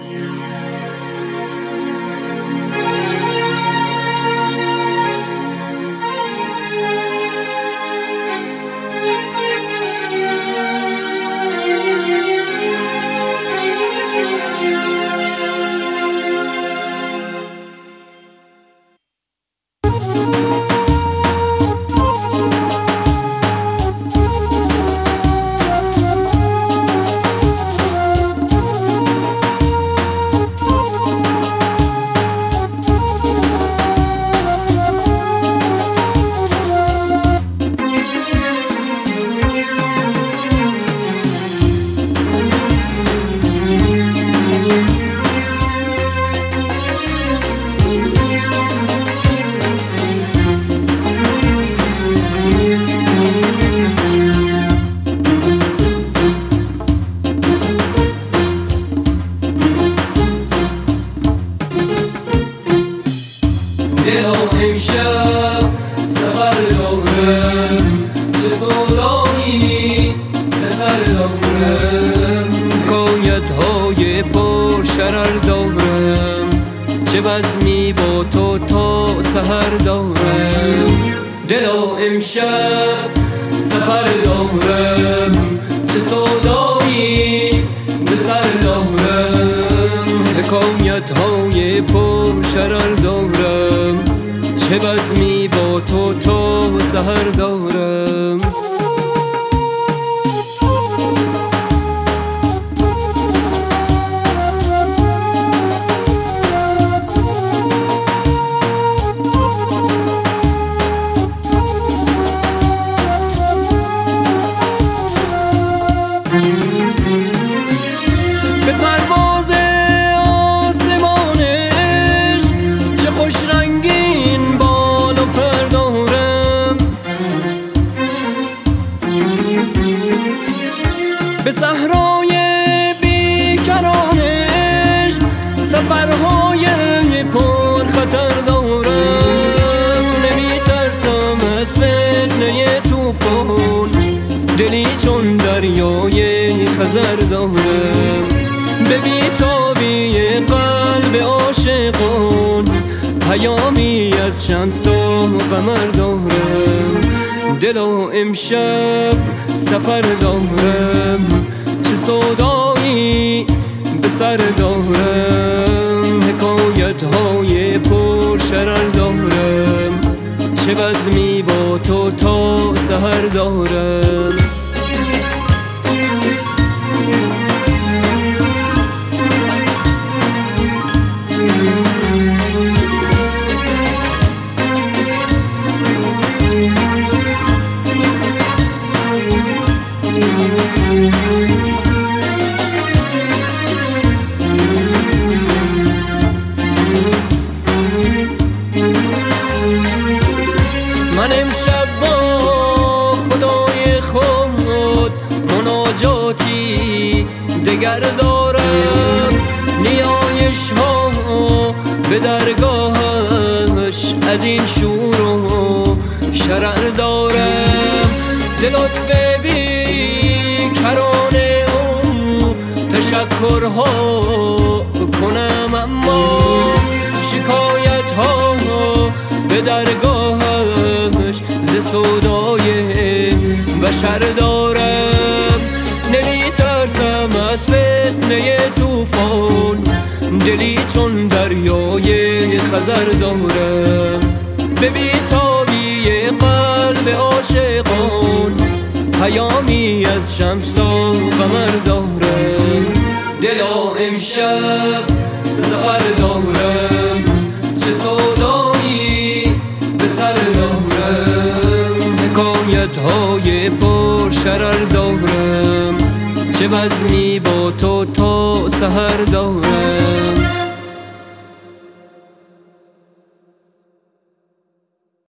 امشب سفر دارم، چه سودایی به سر دارم، حکایت‌های پر شرر دارم، چه بزمی با تو تا سحر دارم. دلا امشب سفر دارم، چه سودایی به سر دارم، حکایت‌های پر شرر دارم، چه بزمی با تو تا سحر دارم. به پرواز آسمانش چه خوش رنگین بال و پر دارم، به صحرای بیکرانش سفرهای پر خطر دارم. نمی ترسم از فتنه طوفان، دلی چون دریای خزر دارم، به بیتابی قلب عاشقان پیامی از شمس تا قمر دارم. دلا امشب سفر دارم، چه سودایی به سر دارم، حکایت‌های پر شرر دارم، چه بزمی با تو تا سحر دارم. من امشب با خدای خود مناجاتی دگر دارم، نیایش ها به درگاهش از این شور و شرر دارم. ز لطف بیکران او تشکرها کنم، اما شکایت ها به درگاهش ز سودای بشر دارم. نمی ترسم از فتنه طوفان، دلی چون دریای خزر دارم، به بیتابی قلب عاشقان پیامی از شمس تا قمر دارم. دلا امشب سفر دارم، چه سودایی به سر دارم، حکایت‌های پر شرر دارم، چه بزمی با تو تا سحر دارم.